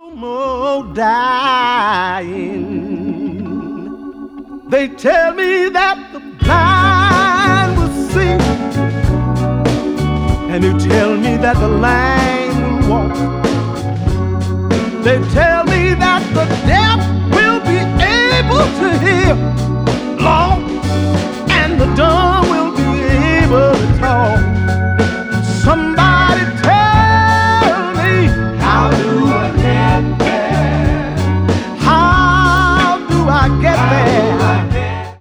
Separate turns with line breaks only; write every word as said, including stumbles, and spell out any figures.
more dying. They tell me that the blind will see, and you tell me that the lame will walk. They tell me that the deaf